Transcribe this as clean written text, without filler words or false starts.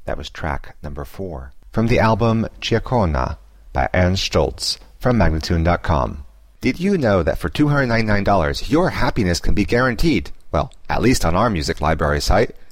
That was track number 4. From the album Giacona by Ann Stoltz from Magnatune.com. Did you know that for $299, your happiness can be guaranteed? Well, at least on our music library site.